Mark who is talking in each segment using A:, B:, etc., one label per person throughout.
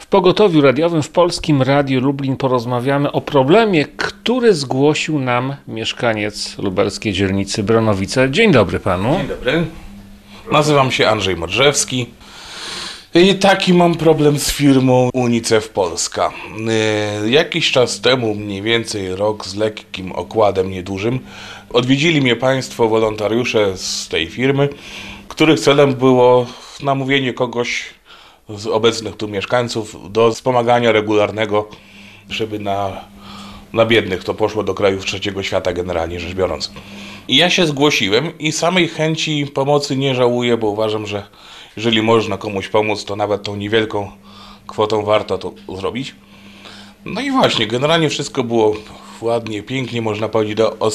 A: pogotowiu radiowym w Polskim Radiu Lublin porozmawiamy o problemie, który zgłosił nam mieszkaniec lubelskiej dzielnicy Bronowice. Dzień dobry panu.
B: Dzień dobry. Nazywam się Andrzej Modrzewski i taki mam problem z firmą UNICEF Polska. Jakiś czas temu, mniej więcej rok z lekkim okładem niedużym, odwiedzili mnie państwo wolontariusze z tej firmy, których celem było namówienie kogoś z obecnych tu mieszkańców do wspomagania regularnego, żeby na biednych to poszło do krajów trzeciego świata generalnie rzecz biorąc. I ja się zgłosiłem i samej chęci pomocy nie żałuję, bo uważam, że jeżeli można komuś pomóc, to nawet tą niewielką kwotą warto to zrobić. No i właśnie, generalnie wszystko było ładnie, pięknie, można powiedzieć,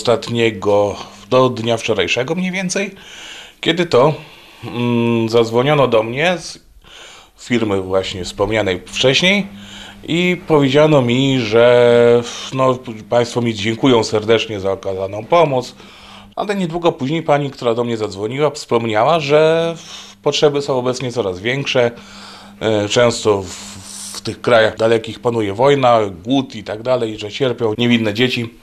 B: do dnia wczorajszego mniej więcej, kiedy to zadzwoniono do mnie z firmy właśnie wspomnianej wcześniej i powiedziano mi, że państwo mi dziękują serdecznie za okazaną pomoc, ale niedługo później pani, która do mnie zadzwoniła, wspomniała, że potrzeby są obecnie coraz większe. Często w tych krajach dalekich panuje wojna, głód i tak dalej, że cierpią niewinne dzieci.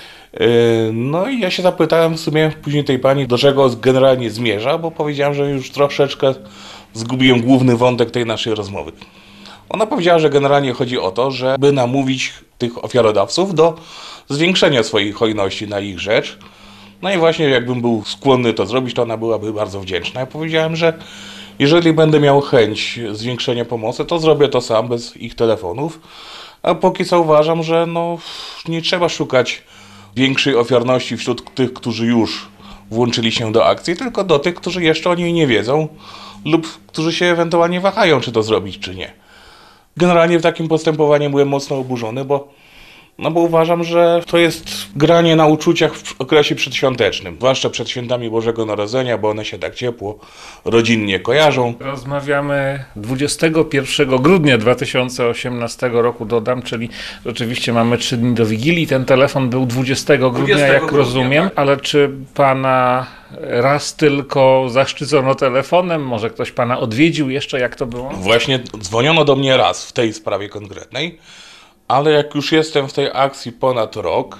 B: No i ja się zapytałem w sumie później tej pani, do czego generalnie zmierza, bo powiedziałem, że już troszeczkę zgubiłem główny wątek tej naszej rozmowy. Ona powiedziała, że generalnie chodzi o to, żeby namówić tych ofiarodawców do zwiększenia swojej hojności na ich rzecz. No i właśnie jakbym był skłonny to zrobić, to ona byłaby bardzo wdzięczna. Ja powiedziałem, że jeżeli będę miał chęć zwiększenia pomocy, to zrobię to sam, bez ich telefonów. A póki co uważam, że nie trzeba szukać większej ofiarności wśród tych, którzy już włączyli się do akcji, tylko do tych, którzy jeszcze o niej nie wiedzą lub którzy się ewentualnie wahają, czy to zrobić, czy nie. Generalnie w takim postępowaniu byłem mocno oburzony, bo uważam, że to jest granie na uczuciach w okresie przedświątecznym, zwłaszcza przed świętami Bożego Narodzenia, bo one się tak ciepło, rodzinnie kojarzą.
A: Rozmawiamy 21 grudnia 2018 roku, dodam, czyli rzeczywiście mamy 3 dni do Wigilii. Ten telefon był 20 grudnia, jak rozumiem, tak. Ale czy pana raz tylko zaszczycono telefonem? Może ktoś pana odwiedził jeszcze? Jak to było?
B: Właśnie dzwoniono do mnie raz w tej sprawie konkretnej. Ale jak już jestem w tej akcji ponad rok,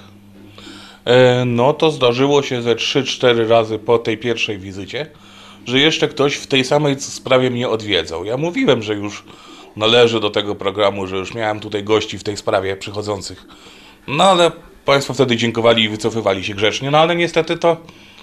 B: to zdarzyło się ze 3-4 razy po tej pierwszej wizycie, że jeszcze ktoś w tej samej sprawie mnie odwiedzał. Ja mówiłem, że już należy do tego programu, że już miałem tutaj gości w tej sprawie przychodzących. Ale państwo wtedy dziękowali i wycofywali się grzecznie. Ale niestety to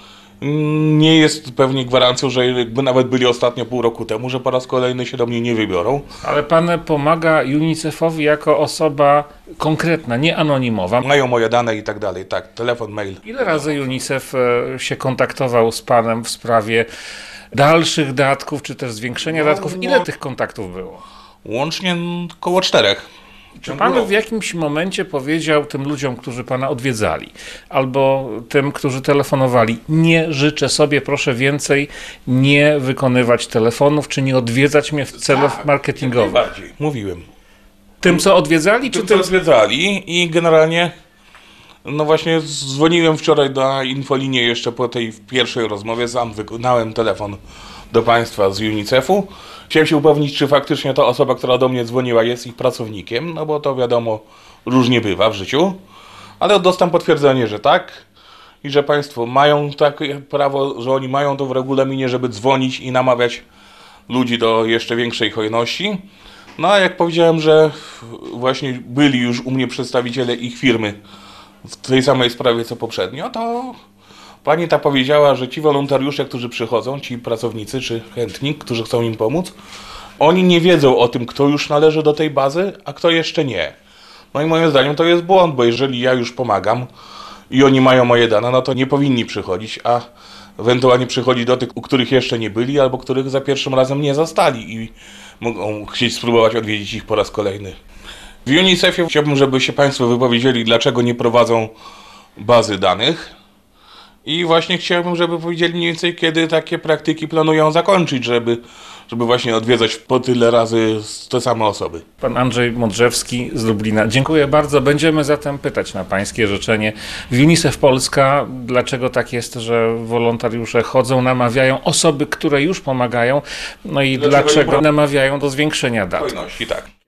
B: nie jest pewnie gwarancją, że jakby nawet byli ostatnio pół roku temu, że po raz kolejny się do mnie nie wybiorą.
A: Ale pan pomaga UNICEF-owi jako osoba konkretna, nie anonimowa.
B: Mają moje dane i tak dalej, tak, telefon, mail.
A: Ile razy UNICEF się kontaktował z panem w sprawie dalszych datków, czy też zwiększenia datków? Ile tych kontaktów było?
B: Łącznie około 4.
A: Czy pan w jakimś momencie powiedział tym ludziom, którzy pana odwiedzali, albo tym, którzy telefonowali, nie życzę sobie, proszę więcej nie wykonywać telefonów, czy nie odwiedzać mnie w celach marketingowych?
B: Bardziej, mówiłem.
A: Tym, co odwiedzali?
B: Co odwiedzali i generalnie, właśnie dzwoniłem wczoraj na infolinię jeszcze po tej pierwszej rozmowie, sam wykonałem telefon do państwa z UNICEF-u. Chciałem się upewnić, czy faktycznie ta osoba, która do mnie dzwoniła, jest ich pracownikiem, bo to wiadomo, różnie bywa w życiu, ale dostałem potwierdzenie, że tak i że państwo mają takie prawo, że oni mają to w regulaminie, żeby dzwonić i namawiać ludzi do jeszcze większej hojności. A jak powiedziałem, że właśnie byli już u mnie przedstawiciele ich firmy w tej samej sprawie co poprzednio, to pani ta powiedziała, że ci wolontariusze, którzy przychodzą, ci pracownicy czy chętni, którzy chcą im pomóc, oni nie wiedzą o tym, kto już należy do tej bazy, a kto jeszcze nie. I moim zdaniem to jest błąd, bo jeżeli ja już pomagam i oni mają moje dane, to nie powinni przychodzić, a ewentualnie przychodzić do tych, u których jeszcze nie byli, albo których za pierwszym razem nie zastali i mogą chcieć spróbować odwiedzić ich po raz kolejny. W UNICEF-ie chciałbym, żeby się państwo wypowiedzieli, dlaczego nie prowadzą bazy danych. I właśnie chciałbym, żeby powiedzieli mniej więcej, kiedy takie praktyki planują zakończyć, żeby właśnie odwiedzać po tyle razy te same osoby.
A: Pan Andrzej Modrzewski z Lublina. Dziękuję bardzo. Będziemy zatem pytać na pańskie życzenie. W UNICEF Polska, dlaczego tak jest, że wolontariusze chodzą, namawiają osoby, które już pomagają, i dlaczego namawiają do zwiększenia dat.
B: Tak.